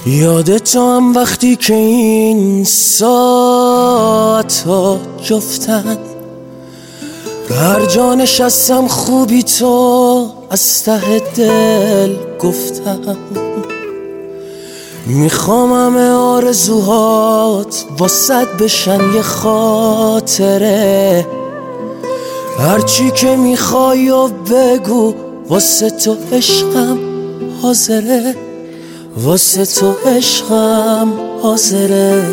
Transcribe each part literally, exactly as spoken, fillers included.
یادت هم وقتی که این ساعت ها جفتن، هر جا نشستم خوبی تو از ته دل گفتم. میخوام همه آرزوهات واسد بشن یه خاطره، هرچی که میخوای و بگو، واسه تو عشقم حاضره، واسه تو عشقم حاضره.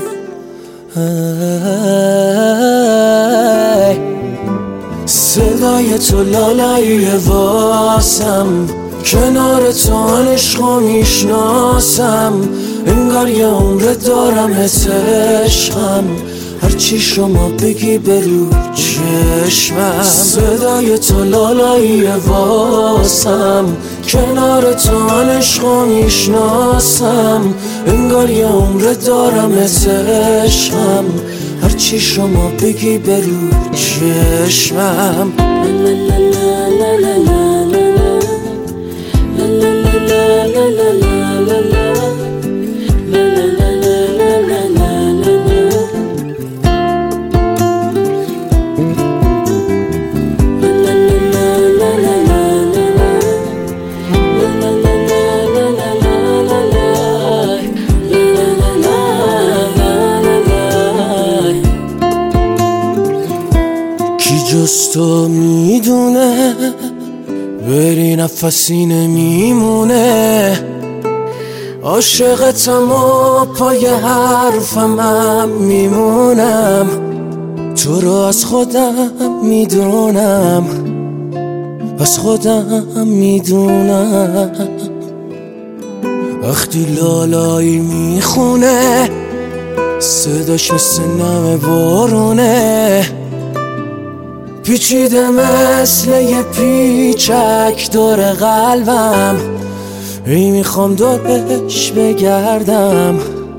صدای تو لالایی واسم، کنار تو آن عشقو میشناسم، انگار یه عمر دارم عشقم، هرچی شما بگی برو چشمم. صدای تو لالایی واسم، کنار تو آن عشقو میشناسم، انگار یه عمر دارم عشقم، هرچی شما بگی برو چشمم. جز تو میدونه بری نفسی نمیمونه، عاشقتم و پای حرفم میمونم، تو رو از خودم میدونم، از خودم میدونم. وقتی لالایی میخونه صداش مثل نم بارونه، پیچیده مثل یه پیچک دور قلبم، ای میخوام دورش بگردم،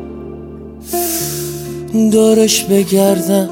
دورش بگردم.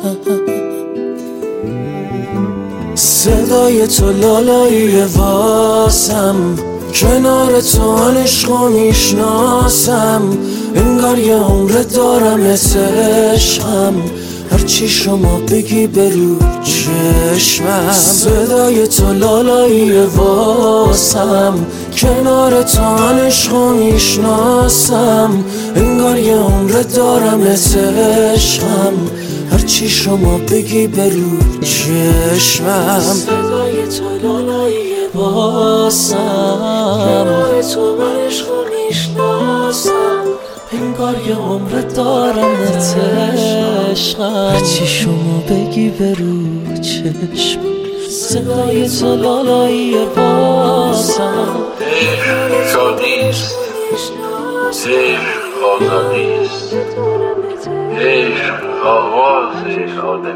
صدای تو لالایی واسم، کنار تو آن عشقو میشناسم، انگار یه عمر دارم عشقم، هرچی شما بگی برو چشمم. صدای تو لالایی واسم، کنار تو آن عشقو میشناسم، انگار یه عمر دارم عشقم، هرچی شما بگی برو چشمم. صدای تو لالایی واسم، کنار تو آن عشقو میشناسم، انگار یه عمر دارم عشقم، هرچی شما بگی برو چشم. صدای تو لالایی واسم، عشق نیست، عشق آزادیست، عشق آواز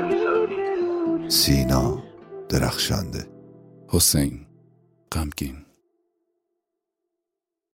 آدمیزادیست. سینا درخشنده، حسین غمگین.